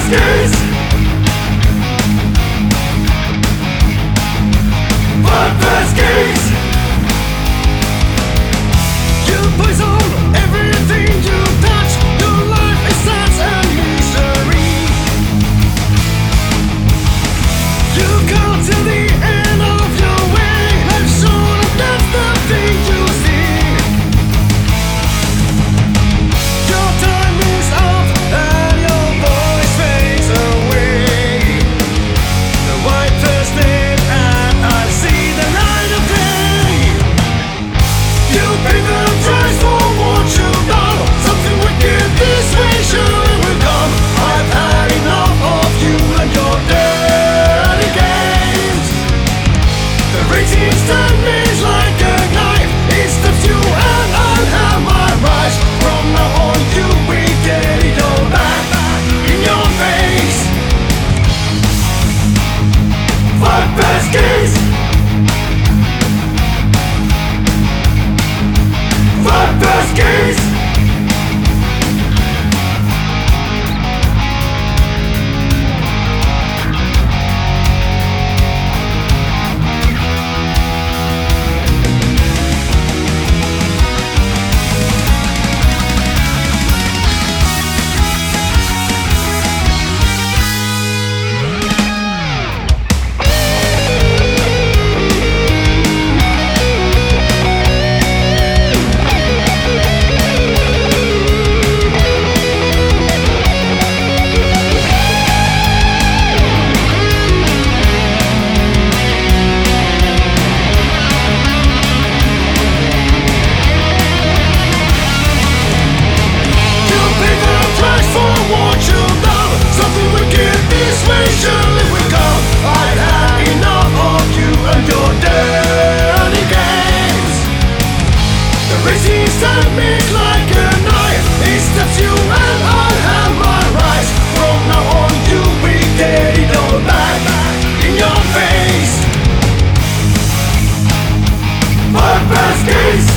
Baskets. Blood baskets. You poison everything you touch. Your life is such a misery. You go to the end of your way. I'm sure that's the thing you see. Your time is up and your voice fades away. The white first lit and I see the light of day. You pay the price for what you've done. Something wicked this way surely will come. I've had enough of you and your dirty games. The raging sun is like a knife. It stabs you and I'll have my rights. From now on you will get it all back in your face. Blood baskets. Blood baskets. Surely we go. I've had enough of you and your dirty games. The racing sun is like a knife. It stabs you and I'll have my rights. From now on you will get it all back in your face. Blood baskets.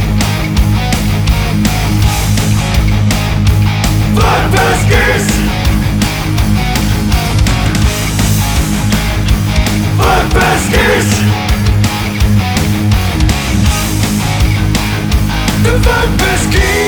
Blood baskets. Blood baskets. The blood baskets.